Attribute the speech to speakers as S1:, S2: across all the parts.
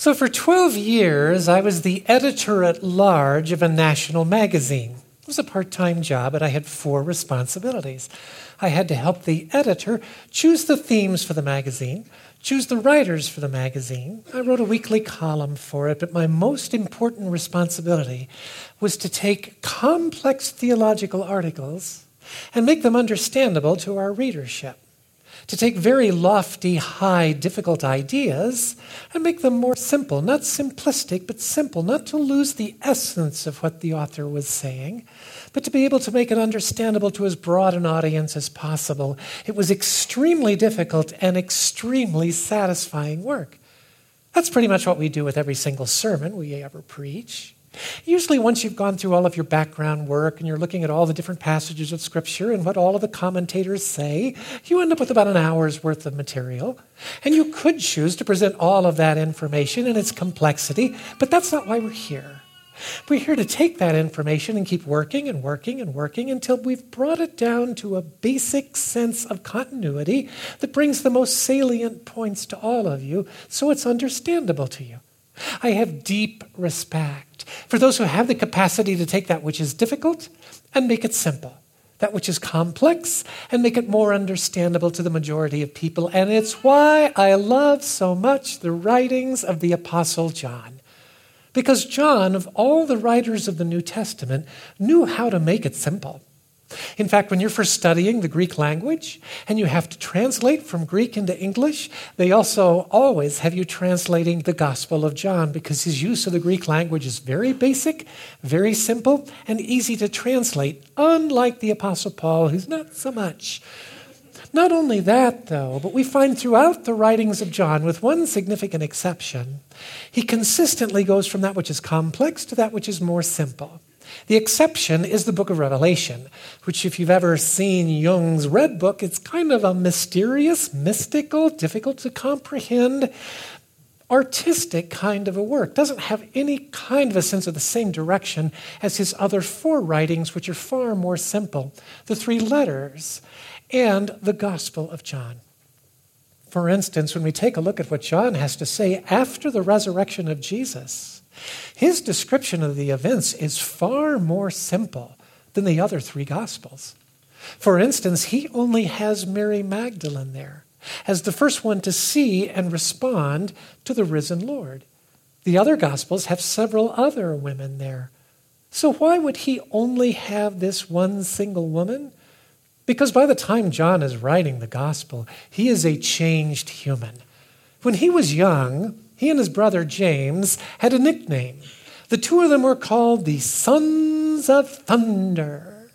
S1: So for 12 years, I was the editor-at-large of a national magazine. It was a part-time job, and I had 4 responsibilities. I had to help the editor choose the themes for the magazine, choose the writers for the magazine. I wrote a weekly column for it, but my most important responsibility was to take complex theological articles and make them understandable to our readership. To take very lofty, high, difficult ideas and make them more simple, not simplistic, but simple, not to lose the essence of what the author was saying, but to be able to make it understandable to as broad an audience as possible. It was extremely difficult and extremely satisfying work. That's pretty much what we do with every single sermon we ever preach. Usually once you've gone through all of your background work and you're looking at all the different passages of Scripture and what all of the commentators say, you end up with about an hour's worth of material. And you could choose to present all of that information in its complexity, but that's not why we're here. We're here to take that information and keep working and working and working until we've brought it down to a basic sense of continuity that brings the most salient points to all of you so it's understandable to you. I have deep respect for those who have the capacity to take that which is difficult and make it simple, that which is complex and make it more understandable to the majority of people. And it's why I love so much the writings of the Apostle John. Because John, of all the writers of the New Testament, knew how to make it simple. In fact, when you're first studying the Greek language and you have to translate from Greek into English, they also always have you translating the Gospel of John because his use of the Greek language is very basic, very simple, and easy to translate, unlike the Apostle Paul, who's not so much. Not only that, though, but we find throughout the writings of John, with one significant exception, he consistently goes from that which is complex to that which is more simple. The exception is the book of Revelation, which if you've ever seen Jung's Red Book, it's kind of a mysterious, mystical, difficult to comprehend, artistic kind of a work. Doesn't have any kind of a sense of the same direction as his other 4 writings, which are far more simple. The 3 letters and the Gospel of John. For instance, when we take a look at what John has to say after the resurrection of Jesus, his description of the events is far more simple than the other 3 Gospels. For instance, he only has Mary Magdalene there as the first one to see and respond to the risen Lord. The other Gospels have several other women there. So why would he only have this one single woman? Because by the time John is writing the Gospel, he is a changed human. When he was young, he and his brother James had a nickname. The 2 of them were called the Sons of Thunder.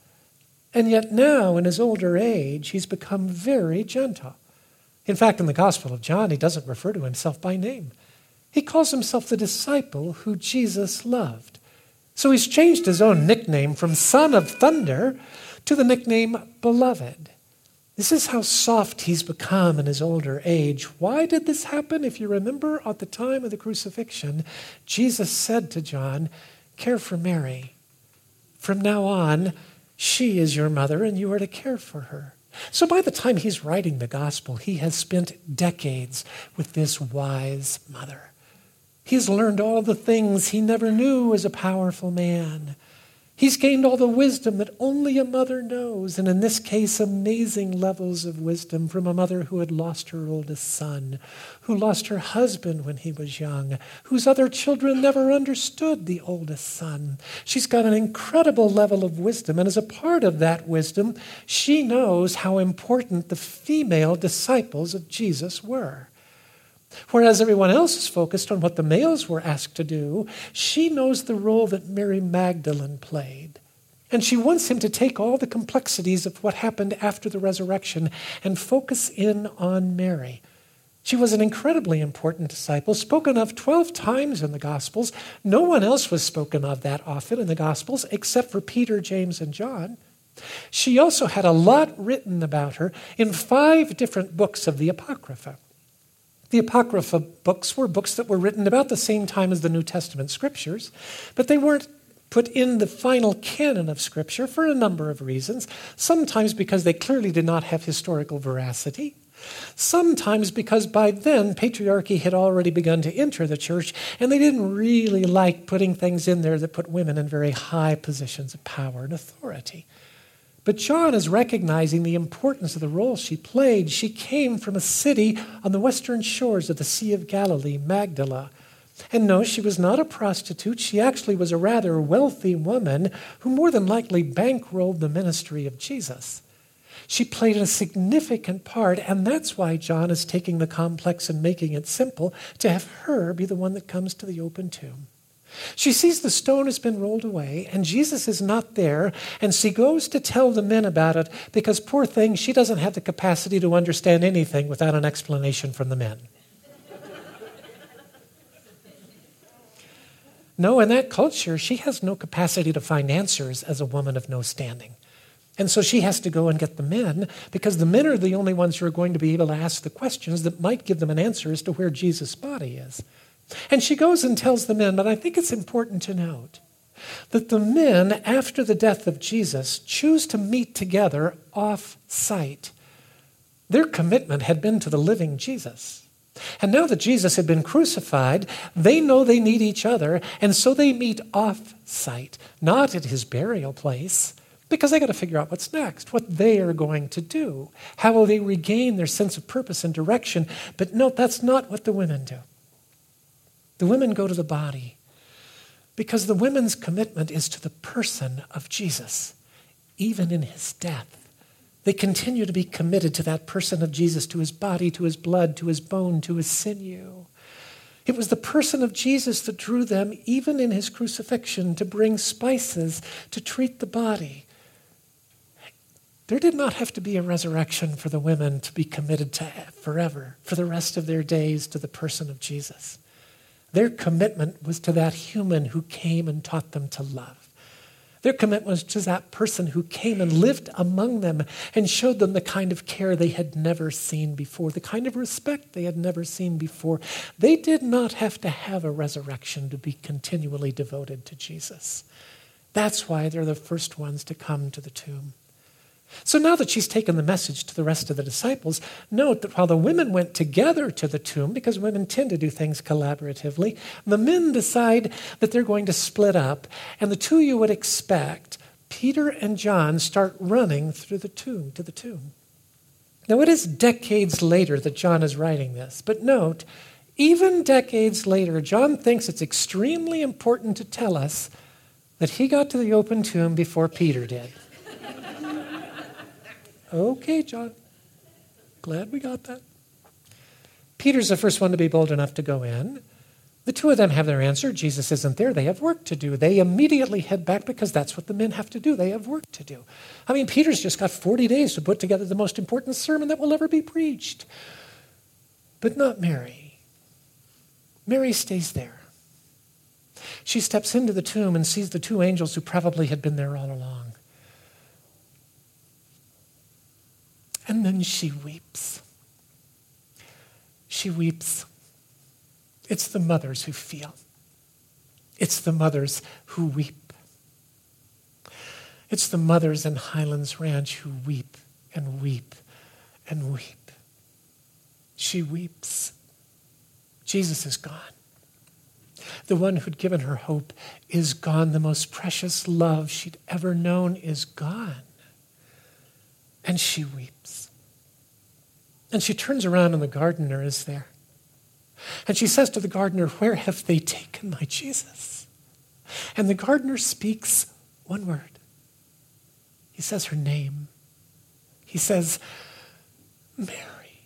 S1: And yet now, in his older age, he's become very gentle. In fact, in the Gospel of John, he doesn't refer to himself by name. He calls himself the disciple who Jesus loved. So he's changed his own nickname from Son of Thunder to the nickname Beloved. This is how soft he's become in his older age. Why did this happen? If you remember, at the time of the crucifixion, Jesus said to John, "Care for Mary. From now on, she is your mother and you are to care for her." So by the time he's writing the gospel, he has spent decades with this wise mother. He's learned all the things he never knew as a powerful man. He's gained all the wisdom that only a mother knows, and in this case, amazing levels of wisdom from a mother who had lost her oldest son, who lost her husband when he was young, whose other children never understood the oldest son. She's got an incredible level of wisdom, and as a part of that wisdom, she knows how important the female disciples of Jesus were. Whereas everyone else is focused on what the males were asked to do, she knows the role that Mary Magdalene played. And she wants him to take all the complexities of what happened after the resurrection and focus in on Mary. She was an incredibly important disciple, spoken of 12 times in the Gospels. No one else was spoken of that often in the Gospels except for Peter, James, and John. She also had a lot written about her in 5 different books of the Apocrypha. The Apocrypha books were books that were written about the same time as the New Testament scriptures, but they weren't put in the final canon of Scripture for a number of reasons, sometimes because they clearly did not have historical veracity, Sometimes because by then patriarchy had already begun to enter the church, and they didn't really like putting things in there that put women in very high positions of power and authority. But John is recognizing the importance of the role she played. She came from a city on the western shores of the Sea of Galilee, Magdala. And no, she was not a prostitute. She actually was a rather wealthy woman who more than likely bankrolled the ministry of Jesus. She played a significant part, and that's why John is taking the complex and making it simple to have her be the one that comes to the open tomb. She sees the stone has been rolled away, and Jesus is not there, and she goes to tell the men about it because, poor thing, she doesn't have the capacity to understand anything without an explanation from the men. No, in that culture, she has no capacity to find answers as a woman of no standing. And so she has to go and get the men, because the men are the only ones who are going to be able to ask the questions that might give them an answer as to where Jesus' body is. And she goes and tells the men, but I think it's important to note that the men, after the death of Jesus, choose to meet together off-site. Their commitment had been to the living Jesus. And now that Jesus had been crucified, they know they need each other, and so they meet off-site, not at his burial place, because they got to figure out what's next, what they are going to do. How will they regain their sense of purpose and direction? But no, that's not what the women do. The women go to the body because the women's commitment is to the person of Jesus, even in his death. They continue to be committed to that person of Jesus, to his body, to his blood, to his bone, to his sinew. It was the person of Jesus that drew them, even in his crucifixion, to bring spices to treat the body. There did not have to be a resurrection for the women to be committed to forever, for the rest of their days, to the person of Jesus. Their commitment was to that human who came and taught them to love. Their commitment was to that person who came and lived among them and showed them the kind of care they had never seen before, the kind of respect they had never seen before. They did not have to have a resurrection to be continually devoted to Jesus. That's why they're the first ones to come to the tomb. So now that she's taken the message to the rest of the disciples, note that while the women went together to the tomb, because women tend to do things collaboratively, the men decide that they're going to split up, and the two you would expect, Peter and John, start running through the tomb to the tomb. Now it is decades later that John is writing this, but note, even decades later, John thinks it's extremely important to tell us that he got to the open tomb before Peter did. Okay, John. Glad we got that. Peter's the first one to be bold enough to go in. The two of them have their answer. Jesus isn't there. They have work to do. They immediately head back because that's what the men have to do. They have work to do. I mean, Peter's just got 40 days to put together the most important sermon that will ever be preached. But not Mary. Mary stays there. She steps into the tomb and sees the two angels who probably had been there all along. And then she weeps. She weeps. It's the mothers who feel. It's the mothers who weep. It's the mothers in Highlands Ranch who weep and weep and weep. She weeps. Jesus is gone. The one who'd given her hope is gone. The most precious love she'd ever known is gone. And she weeps. And she turns around and the gardener is there. And she says to the gardener, "Where have they taken my Jesus?" And the gardener speaks one word. He says her name. He says, Mary.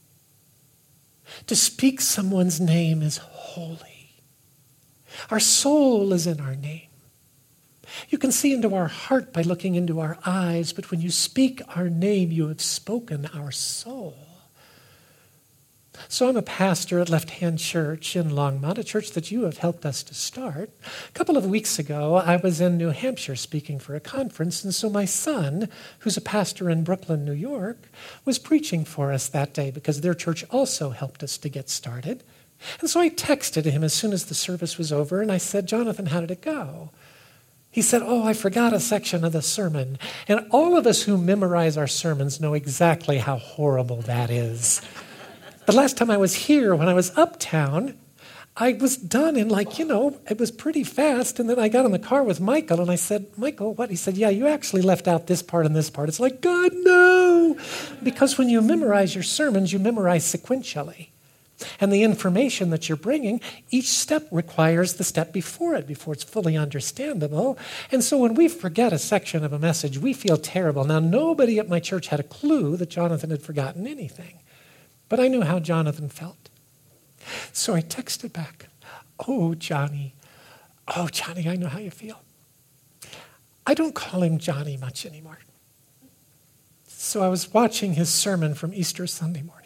S1: To speak someone's name is holy. Our soul is in our name. You can see into our heart by looking into our eyes, but when you speak our name, you have spoken our soul. So I'm a pastor at Left Hand Church in Longmont, a church that you have helped us to start. A couple of weeks ago, I was in New Hampshire speaking for a conference, and so my son, who's a pastor in Brooklyn, New York, was preaching for us that day because their church also helped us to get started. And so I texted him as soon as the service was over, and I said, "Jonathan, how did it go?" He said, oh, I forgot a section of the sermon. And all of us who memorize our sermons know exactly how horrible that is. The last time I was here, when I was uptown, I was done in it was pretty fast. And then I got in the car with Michael and I said, Michael, what? He said, yeah, you actually left out this part and this part. It's like, God, no. Because when you memorize your sermons, you memorize sequentially. And the information that you're bringing, each step requires the step before it's fully understandable. And so when we forget a section of a message, we feel terrible. Now, nobody at my church had a clue that Jonathan had forgotten anything. But I knew how Jonathan felt. So I texted back, oh, Johnny, I know how you feel. I don't call him Johnny much anymore. So I was watching his sermon from Easter Sunday morning.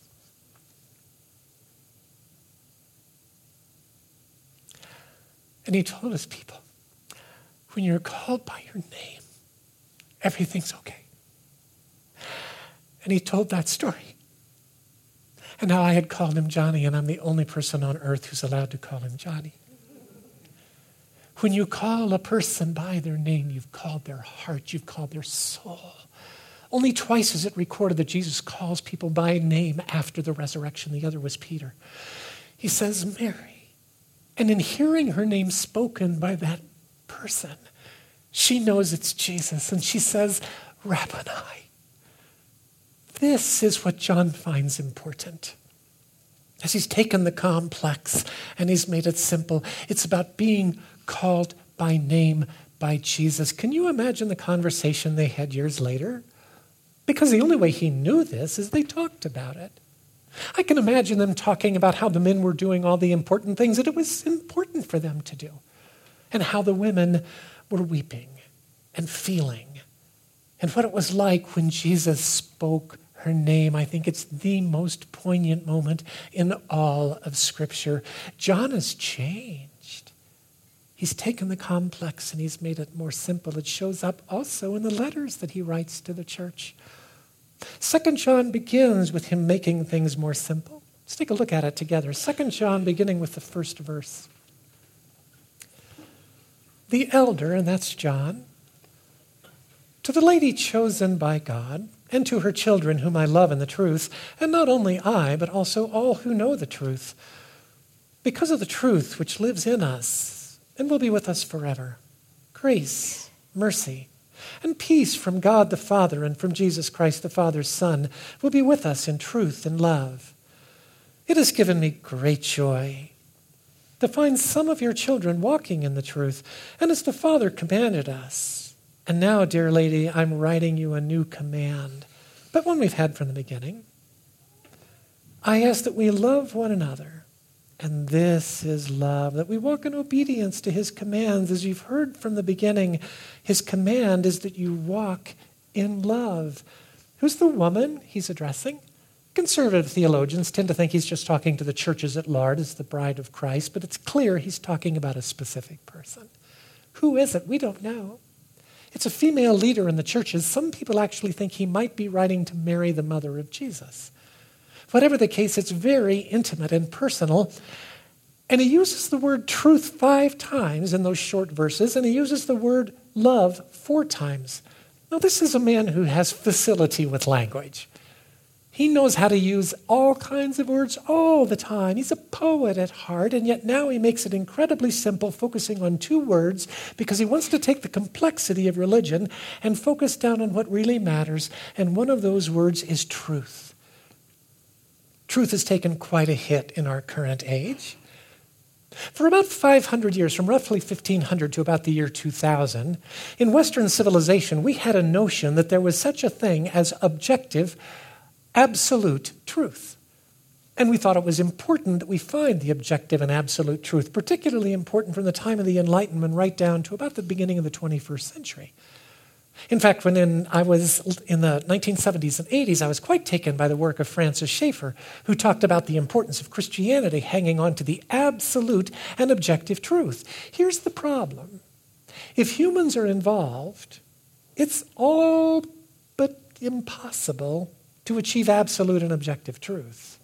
S1: And he told his people, when you're called by your name, everything's okay. And he told that story. And how I had called him Johnny, and I'm the only person on earth who's allowed to call him Johnny. When you call a person by their name, you've called their heart, you've called their soul. Only twice is it recorded that Jesus calls people by name after the resurrection. The other was Peter. He says, Mary. And in hearing her name spoken by that person, she knows it's Jesus. And she says, Rabboni. This is what John finds important. As he's taken the complex and he's made it simple, it's about being called by name by Jesus. Can you imagine the conversation they had years later? Because the only way he knew this is they talked about it. I can imagine them talking about how the men were doing all the important things that it was important for them to do, and how the women were weeping and feeling, and what it was like when Jesus spoke her name. I think it's the most poignant moment in all of Scripture. John has changed. He's taken the complex and he's made it more simple. It shows up also in the letters that he writes to the church. 2 John begins with him making things more simple. Let's take a look at it together. 2 John, beginning with the first verse. The elder, and that's John, to the lady chosen by God, and to her children whom I love in the truth, and not only I, but also all who know the truth, because of the truth which lives in us and will be with us forever. Grace, mercy, and peace from God the Father and from Jesus Christ the Father's Son will be with us in truth and love. It has given me great joy to find some of your children walking in the truth, and as the Father commanded us. And now, dear lady, I'm writing you a new command, but one we've had from the beginning. I ask that we love one another. And this is love, that we walk in obedience to his commands. As you've heard from the beginning, his command is that you walk in love. Who's the woman he's addressing? Conservative theologians tend to think he's just talking to the churches at large as the bride of Christ, but it's clear he's talking about a specific person. Who is it? We don't know. It's a female leader in the churches. Some people actually think he might be writing to Mary, the mother of Jesus. Whatever the case, it's very intimate and personal. And he uses the word truth 5 times in those short verses, and he uses the word love 4 times. Now, this is a man who has facility with language. He knows how to use all kinds of words all the time. He's a poet at heart, and yet now he makes it incredibly simple, focusing on 2 words, because he wants to take the complexity of religion and focus down on what really matters, and one of those words is truth. Truth has taken quite a hit in our current age. For about 500 years, from roughly 1500 to about the year 2000, in Western civilization, we had a notion that there was such a thing as objective, absolute truth. And we thought it was important that we find the objective and absolute truth, particularly important from the time of the Enlightenment right down to about the beginning of the 21st century. In fact, when I was in the 1970s and 80s, I was quite taken by the work of Francis Schaeffer, who talked about the importance of Christianity hanging on to the absolute and objective truth. Here's the problem. If humans are involved, it's all but impossible to achieve absolute and objective truth.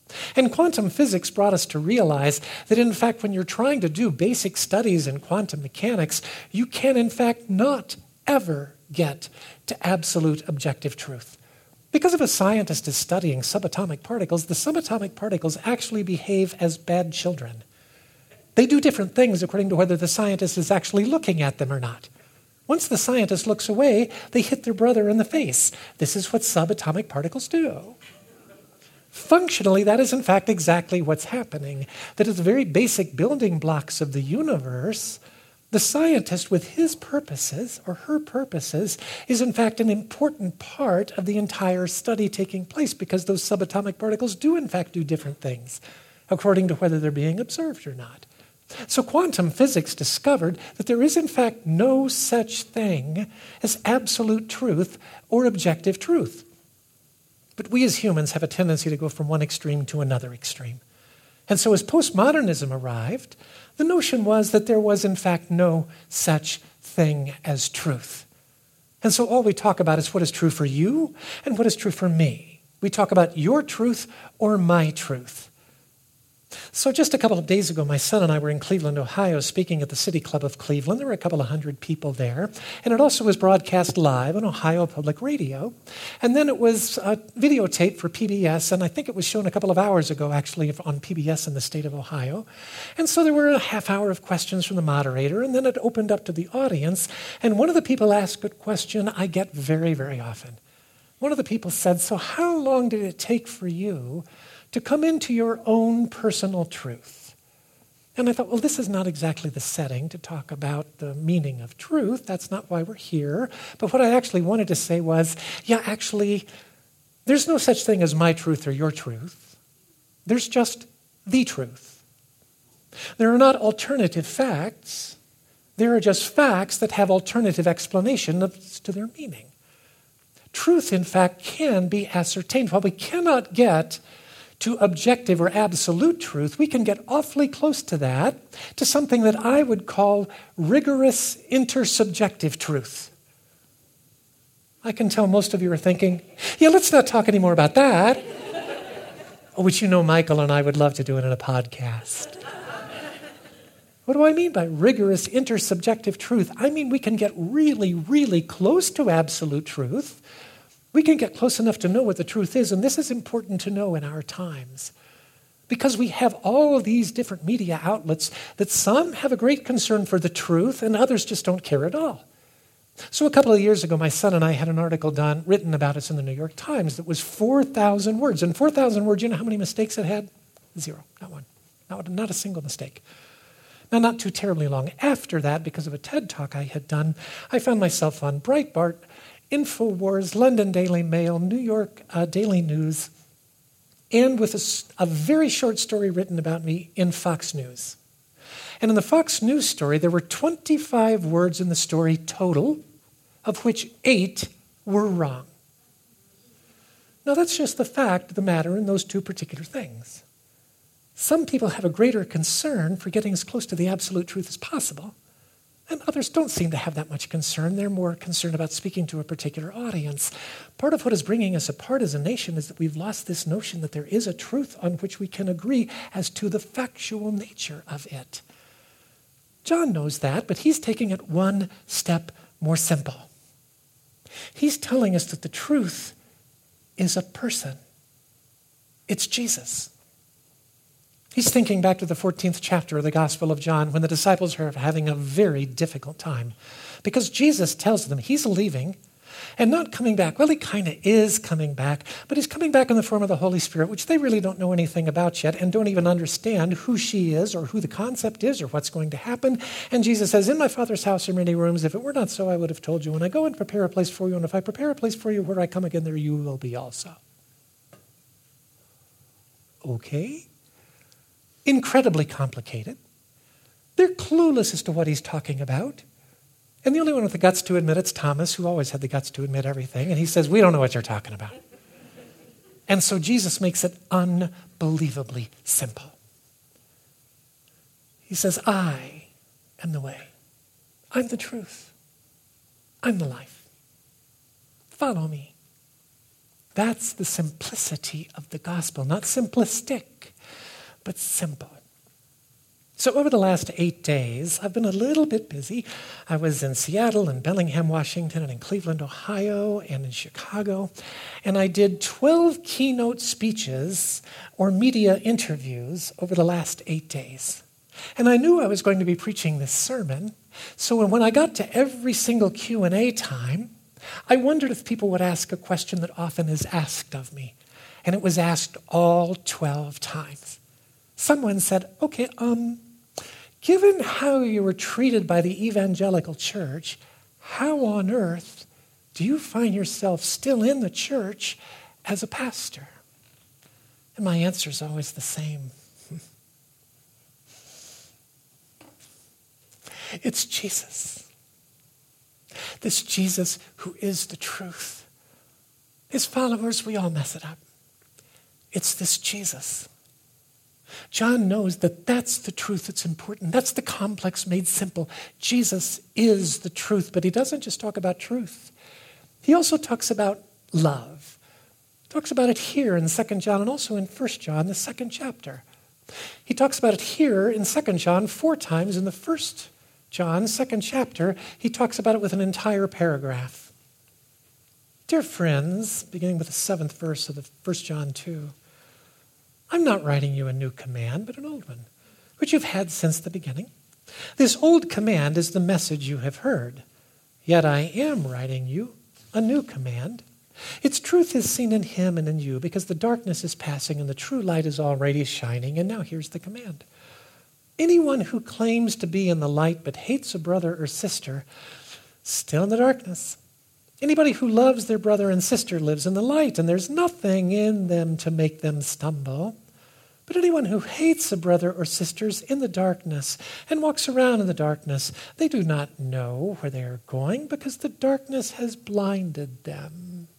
S1: And quantum physics brought us to realize that, in fact, when you're trying to do basic studies in quantum mechanics, you can, in fact, not ever get to absolute objective truth. Because if a scientist is studying subatomic particles, the subatomic particles actually behave as bad children. They do different things according to whether the scientist is actually looking at them or not. Once the scientist looks away, they hit their brother in the face. This is what subatomic particles do. Functionally, that is in fact exactly what's happening. That is the very basic building blocks of the universe. The scientist, with his purposes or her purposes, is in fact an important part of the entire study taking place, because those subatomic particles do in fact do different things according to whether they're being observed or not. So quantum physics discovered that there is in fact no such thing as absolute truth or objective truth. But we as humans have a tendency to go from one extreme to another extreme. And so as postmodernism arrived, the notion was that there was in fact no such thing as truth. And so all we talk about is what is true for you and what is true for me. We talk about your truth or my truth. So just a couple of days ago, my son and I were in Cleveland, Ohio, speaking at the City Club of Cleveland. There were a couple of hundred people there. And it also was broadcast live on Ohio Public Radio. And then it was videotaped for PBS, and I think it was shown a couple of hours ago, actually, on PBS in the state of Ohio. And so there were a half hour of questions from the moderator, and then it opened up to the audience. And one of the people asked a question I get very, very often. One of the people said, "So how long did it take for you to come into your own personal truth?" And I thought, well, this is not exactly the setting to talk about the meaning of truth. That's not why we're here. But what I actually wanted to say was, actually, there's no such thing as my truth or your truth. There's just the truth. There are not alternative facts. There are just facts that have alternative explanations to their meaning. Truth, in fact, can be ascertained. While we cannot get to objective or absolute truth, we can get awfully close to that, to something that I would call rigorous intersubjective truth. I can tell most of you are thinking, let's not talk anymore about that. Which Michael and I would love to do it in a podcast. What do I mean by rigorous intersubjective truth? I mean we can get really, really close to absolute truth. We can get close enough to know what the truth is, and this is important to know in our times, because we have all of these different media outlets that some have a great concern for the truth and others just don't care at all. So a couple of years ago, my son and I had an article written about us in the New York Times that was 4,000 words. And 4,000 words, you know how many mistakes it had? 0, not one, not a single mistake. Now, not too terribly long after that, because of a TED Talk I had done, I found myself on Breitbart, InfoWars, London Daily Mail, New York Daily News, and with a very short story written about me in Fox News. And in the Fox News story, there were 25 words in the story total, of which 8 were wrong. Now, that's just the fact of the matter in those two particular things. Some people have a greater concern for getting as close to the absolute truth as possible, and others don't seem to have that much concern. They're more concerned about speaking to a particular audience. Part of what is bringing us apart as a nation is that we've lost this notion that there is a truth on which we can agree as to the factual nature of it. John knows that, but he's taking it one step more simple. He's telling us that the truth is a person. It's Jesus. He's thinking back to the 14th chapter of the Gospel of John when the disciples are having a very difficult time because Jesus tells them he's leaving and not coming back. Well, he kind of is coming back, but he's coming back in the form of the Holy Spirit, which they really don't know anything about yet and don't even understand who she is or who the concept is or what's going to happen. And Jesus says, "In my Father's house are many rooms. If it were not so, I would have told you. When I go and prepare a place for you, and if I prepare a place for you, where I come again, there you will be also." Okay. Incredibly complicated. They're clueless as to what he's talking about. And the only one with the guts to admit it's Thomas, who always had the guts to admit everything. And he says, "We don't know what you're talking about." And so Jesus makes it unbelievably simple. He says, "I am the way. I'm the truth. I'm the life. Follow me." That's the simplicity of the gospel. Not simplistic, but simple. So over the last 8 days, I've been a little bit busy. I was in Seattle and Bellingham, Washington, and in Cleveland, Ohio, and in Chicago. And I did 12 keynote speeches or media interviews over the last 8 days. And I knew I was going to be preaching this sermon. So when I got to every single Q&A time, I wondered if people would ask a question that often is asked of me. And it was asked all 12 times. Someone said, okay, given how you were treated by the evangelical church, how on earth do you find yourself still in the church as a pastor? And my answer is always the same. It's Jesus. This Jesus who is the truth. His followers, we all mess it up. It's this Jesus. John knows that that's the truth that's important. That's the complex made simple. Jesus is the truth, but he doesn't just talk about truth. He also talks about love. He talks about it here in 2 John and also in 1 John, the second chapter. He talks about it here in 2 John 4 times. In the 1 John, second chapter, he talks about it with an entire paragraph. Dear friends, beginning with the 7th verse of the 1 John 2, I'm not writing you a new command, but an old one, which you've had since the beginning. This old command is the message you have heard. Yet I am writing you a new command. Its truth is seen in him and in you, because the darkness is passing and the true light is already shining. And now here's the command. Anyone who claims to be in the light but hates a brother or sister, still in the darkness. Anybody who loves their brother and sister lives in the light, and there's nothing in them to make them stumble. But anyone who hates a brother or sister is in the darkness and walks around in the darkness. They do not know where they are going because the darkness has blinded them.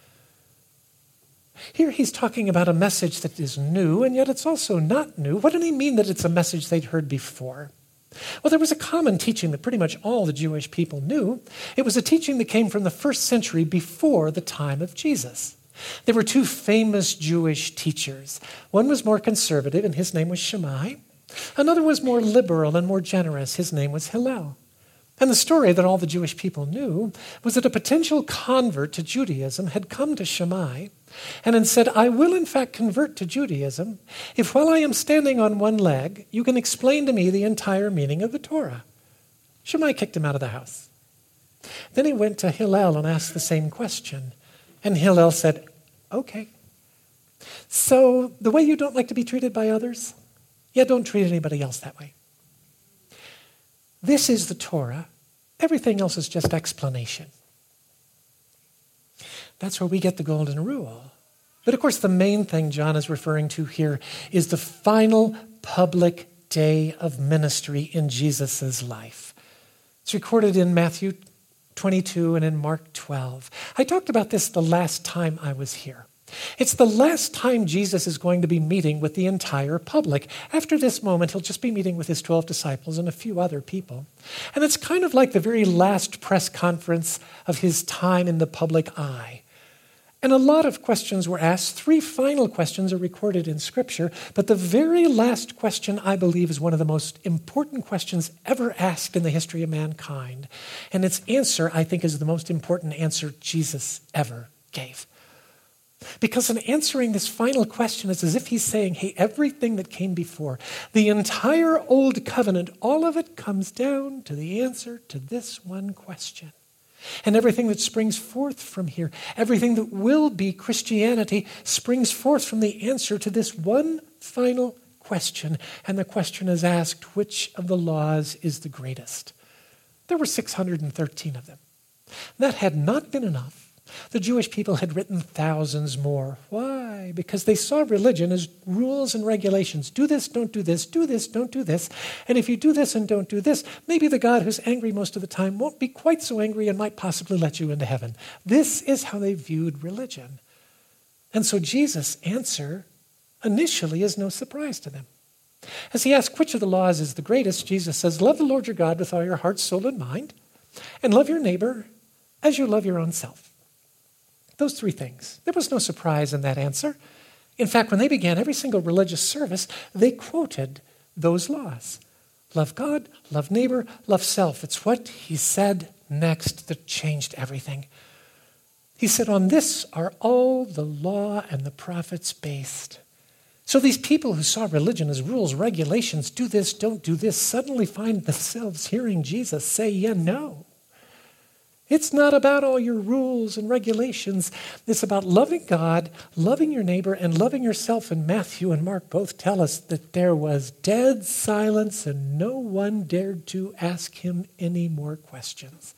S1: Here he's talking about a message that is new, and yet it's also not new. What did he mean that it's a message they'd heard before? Well, there was a common teaching that pretty much all the Jewish people knew. It was a teaching that came from the 1st century before the time of Jesus. There were 2 famous Jewish teachers. One was more conservative, and his name was Shammai. Another was more liberal and more generous. His name was Hillel. And the story that all the Jewish people knew was that a potential convert to Judaism had come to Shammai and had said, I will in fact convert to Judaism if while I am standing on one leg, you can explain to me the entire meaning of the Torah. Shammai kicked him out of the house. Then he went to Hillel and asked the same question. And Hillel said, okay. So the way you don't like to be treated by others, don't treat anybody else that way. This is the Torah. Everything else is just explanation. That's where we get the golden rule. But of course, the main thing John is referring to here is the final public day of ministry in Jesus' life. It's recorded in Matthew 22 and in Mark 12. I talked about this the last time I was here. It's the last time Jesus is going to be meeting with the entire public. After this moment, he'll just be meeting with his 12 disciples and a few other people. And it's kind of like the very last press conference of his time in the public eye. And a lot of questions were asked. 3 final questions are recorded in Scripture. But the very last question, I believe, is one of the most important questions ever asked in the history of mankind. And its answer, I think, is the most important answer Jesus ever gave. Because in answering this final question, it's as if he's saying, hey, everything that came before, the entire old covenant, all of it comes down to the answer to this one question. And everything that springs forth from here, everything that will be Christianity, springs forth from the answer to this one final question. And the question is asked, which of the laws is the greatest? There were 613 of them. That had not been enough. The Jewish people had written thousands more. Why? Because they saw religion as rules and regulations. Do this, don't do this. Do this, don't do this. And if you do this and don't do this, maybe the God who's angry most of the time won't be quite so angry and might possibly let you into heaven. This is how they viewed religion. And so Jesus' answer initially is no surprise to them. As he asks which of the laws is the greatest, Jesus says, love the Lord your God with all your heart, soul, and mind, and love your neighbor as you love your own self. Those three things. There was no surprise in that answer. In fact, when they began every single religious service, they quoted those laws. Love God, love neighbor, love self. It's what he said next that changed everything. He said, on this are all the law and the prophets based. So these people who saw religion as rules, regulations, do this, don't do this, suddenly find themselves hearing Jesus say, yeah, no. It's not about all your rules and regulations. It's about loving God, loving your neighbor, and loving yourself. And Matthew and Mark both tell us that there was dead silence and no one dared to ask him any more questions.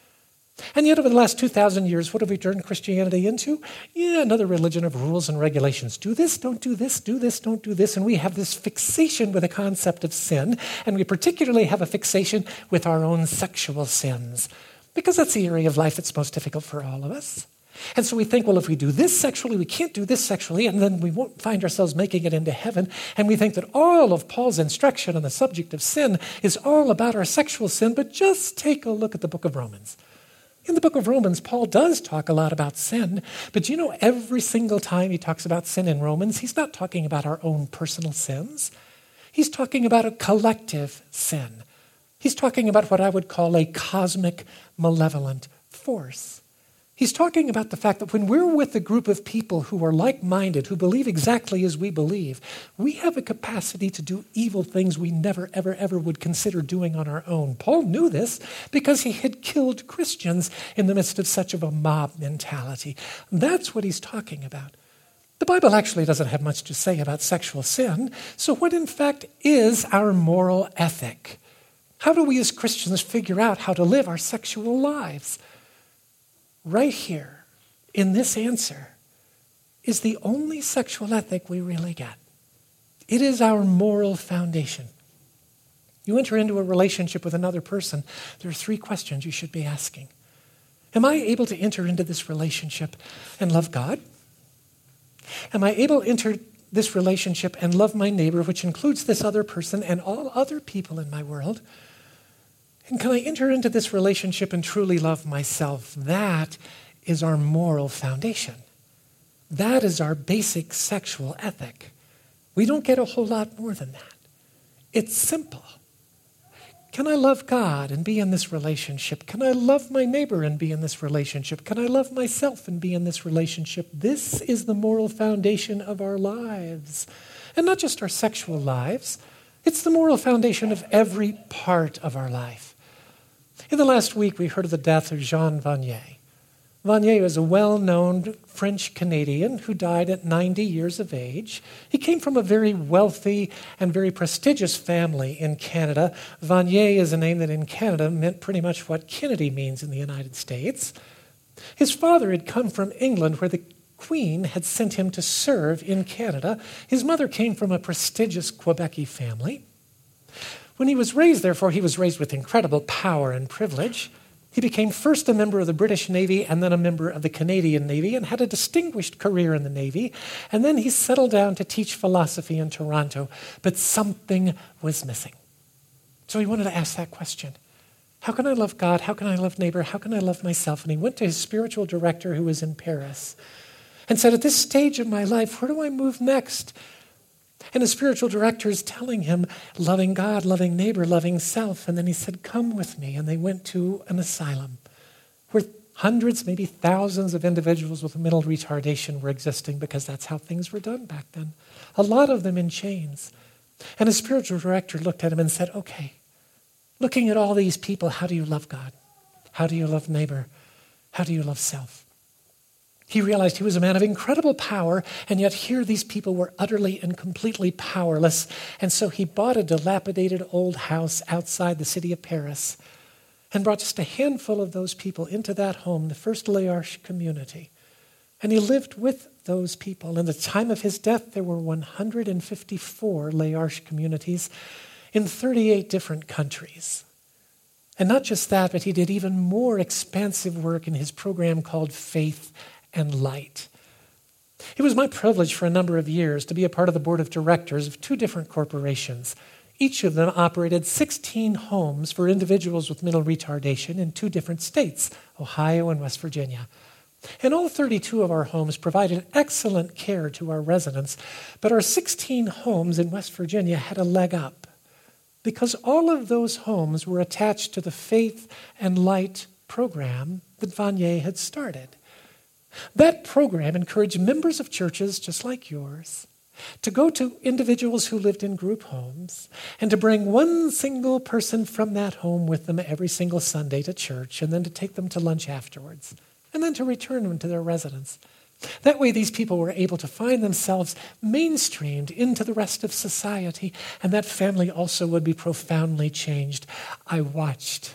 S1: And yet over the last 2,000 years, what have we turned Christianity into? Yeah, another religion of rules and regulations. Do this, don't do this, do this, don't do this. And we have this fixation with the concept of sin. And we particularly have a fixation with our own sexual sins, because that's the area of life that's most difficult for all of us. And so we think, well, if we do this sexually, we can't do this sexually, and then we won't find ourselves making it into heaven. And we think that all of Paul's instruction on the subject of sin is all about our sexual sin. But just take a look at the book of Romans. In the book of Romans, Paul does talk a lot about sin. But you know, every single time he talks about sin in Romans, he's not talking about our own personal sins. He's talking about a collective sin. He's talking about what I would call a cosmic malevolent force. He's talking about the fact that when we're with a group of people who are like-minded, who believe exactly as we believe, we have a capacity to do evil things we never, ever, ever would consider doing on our own. Paul knew this because he had killed Christians in the midst of such of a mob mentality. That's what he's talking about. The Bible actually doesn't have much to say about sexual sin. So what in fact is our moral ethic? How do we as Christians figure out how to live our sexual lives? Right here, in this answer, is the only sexual ethic we really get. It is our moral foundation. You enter into a relationship with another person, there are three questions you should be asking. Am I able to enter into this relationship and love God? Am I able to enter this relationship and love my neighbor, which includes this other person and all other people in my world? And can I enter into this relationship and truly love myself? That is our moral foundation. That is our basic sexual ethic. We don't get a whole lot more than that. It's simple. Can I love God and be in this relationship? Can I love my neighbor and be in this relationship? Can I love myself and be in this relationship? This is the moral foundation of our lives. And not just our sexual lives. It's the moral foundation of every part of our life. In the last week, we heard of the death of Jean Vanier. Vanier was a well-known French-Canadian who died at 90 years of age. He came from a very wealthy and very prestigious family in Canada. Vanier is a name that in Canada meant pretty much what Kennedy means in the United States. His father had come from England, where the Queen had sent him to serve in Canada. His mother came from a prestigious Quebec family. When he was raised, therefore, he was raised with incredible power and privilege. He became first a member of the British Navy and then a member of the Canadian Navy and had a distinguished career in the Navy. And then he settled down to teach philosophy in Toronto. But something was missing. So he wanted to ask that question. How can I love God? How can I love neighbor? How can I love myself? And he went to his spiritual director who was in Paris and said, at this stage of my life, where do I move next? And the spiritual director is telling him, loving God, loving neighbor, loving self. And then he said, come with me. And they went to an asylum where hundreds, maybe thousands of individuals with mental retardation were existing because that's how things were done back then. A lot of them in chains. And the spiritual director looked at him and said, okay, looking at all these people, how do you love God? How do you love neighbor? How do you love self? He realized he was a man of incredible power, and yet here these people were utterly and completely powerless. And so he bought a dilapidated old house outside the city of Paris and brought just a handful of those people into that home, the first L'Arche community. And he lived with those people. In the time of his death, there were 154 L'Arche communities in 38 different countries. And not just that, but he did even more expansive work in his program called Faith and Light. It was my privilege for a number of years to be a part of the board of directors of two different corporations. Each of them operated 16 homes for individuals with mental retardation in two different states, Ohio and West Virginia. And all 32 of our homes provided excellent care to our residents, but our 16 homes in West Virginia had a leg up because all of those homes were attached to the Faith and Light program that Vanier had started. That program encouraged members of churches just like yours to go to individuals who lived in group homes and to bring one single person from that home with them every single Sunday to church and then to take them to lunch afterwards and then to return them to their residence. That way these people were able to find themselves mainstreamed into the rest of society, and that family also would be profoundly changed. I watched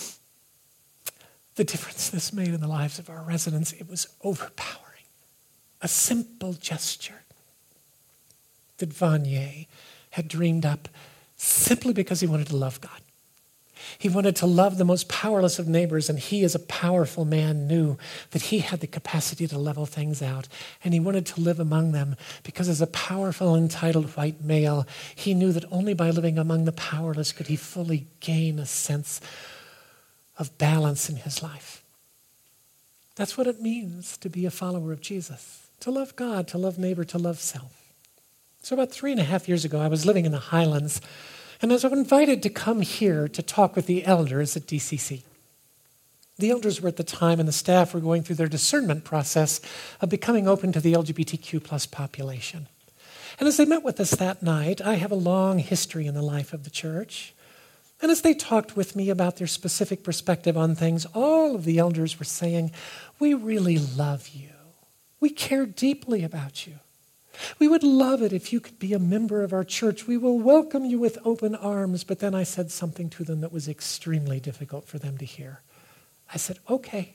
S1: the difference this made in the lives of our residents. It was overpowering. A simple gesture that Vanier had dreamed up simply because he wanted to love God. He wanted to love the most powerless of neighbors, and he, as a powerful man, knew that he had the capacity to level things out, and he wanted to live among them because as a powerful, entitled white male, he knew that only by living among the powerless could he fully gain a sense of balance in his life. That's what it means to be a follower of Jesus, to love God, to love neighbor, to love self. So about 3.5 years ago, I was living in the Highlands, and I was invited to come here to talk with the elders at DCC. The elders were at the time, and the staff were going through their discernment process of becoming open to the LGBTQ plus population. And as they met with us that night, I have a long history in the life of the church. And as they talked with me about their specific perspective on things, all of the elders were saying, "We really love you. We care deeply about you. We would love it if you could be a member of our church. We will welcome you with open arms." But then I said something to them that was extremely difficult for them to hear. I said, "Okay,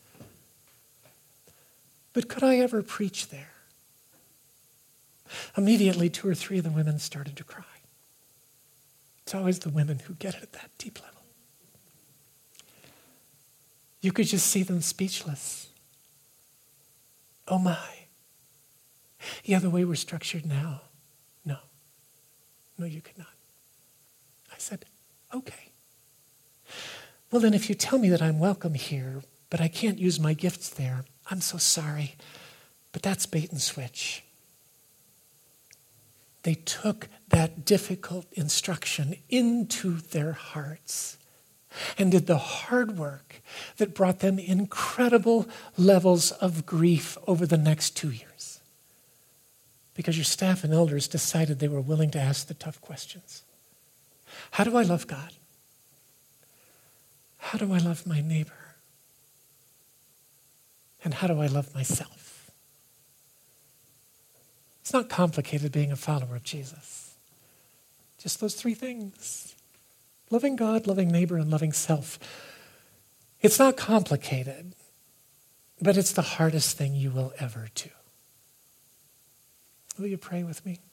S1: but could I ever preach there?" Immediately, 2 or 3 of the women started to cry. It's always the women who get it at that deep level. You could just see them speechless. Oh my. Yeah, the way we're structured now. No, you could not. I said, "Okay. Well, then if you tell me that I'm welcome here, but I can't use my gifts there, I'm so sorry, but that's bait and switch." They took that difficult instruction into their hearts and did the hard work that brought them incredible levels of grief over the next 2 years. Because your staff and elders decided they were willing to ask the tough questions. How do I love God? How do I love my neighbor? And how do I love myself? It's not complicated being a follower of Jesus. Just those 3 things. Loving God, loving neighbor, and loving self. It's not complicated, but it's the hardest thing you will ever do. Will you pray with me?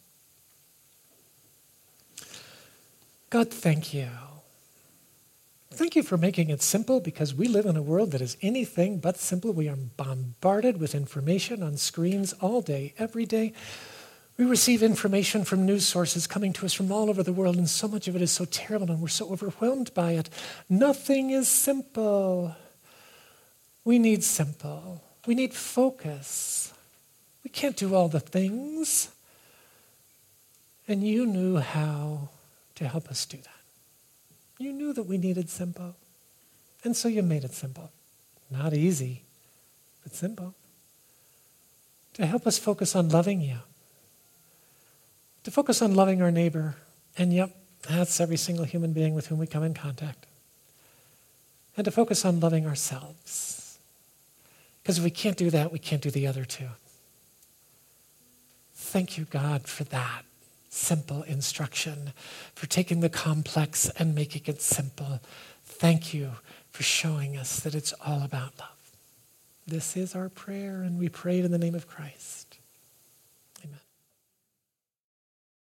S1: God, thank you. Thank you for making it simple, because we live in a world that is anything but simple. We are bombarded with information on screens all day, every day. We receive information from news sources coming to us from all over the world, and so much of it is so terrible, and we're so overwhelmed by it. Nothing is simple. We need simple. We need focus. We can't do all the things. And you knew how to help us do that. You knew that we needed simple. And so you made it simple. Not easy, but simple. To help us focus on loving you. To focus on loving our neighbor. And yep, that's every single human being with whom we come in contact. And to focus on loving ourselves. Because if we can't do that, we can't do the other 2. Thank you, God, for that simple instruction, for taking the complex and making it simple. Thank you for showing us that it's all about love. This is our prayer, and we pray it in the name of Christ.